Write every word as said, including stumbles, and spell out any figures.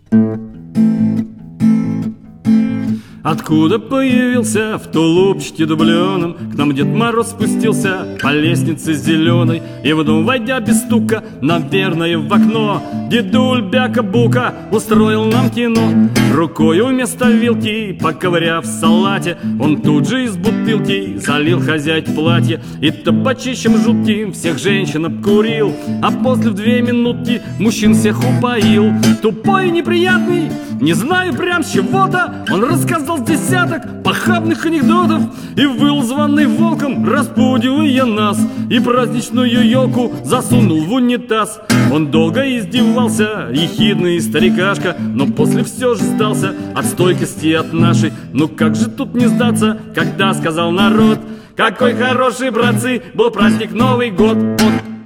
Откуда появился в тулупчике дубленом, к нам Дед Мороз спустился по лестнице зеленой. И в дом, войдя без стука, наверное, в окно, дедуль Бяка-Бука устроил нам кино. Рукою вместо вилки, поковыряв в салате, он тут же из бутылки залил хозяйке платье. И табачищем жутким всех женщин обкурил, а после в две минутки мужчин всех упоил. Тупой и неприятный, не знаю прям с чего-то, он рассказал десяток похабных анекдотов и выл званый волком, распудивая нас, и праздничную елку засунул в унитаз. Он долго издевался, ехидный старикашка, но после все же сдался от стойкости от нашей. Ну как же тут не сдаться, когда сказал народ: какой хороший, братцы, был праздник Новый год. Он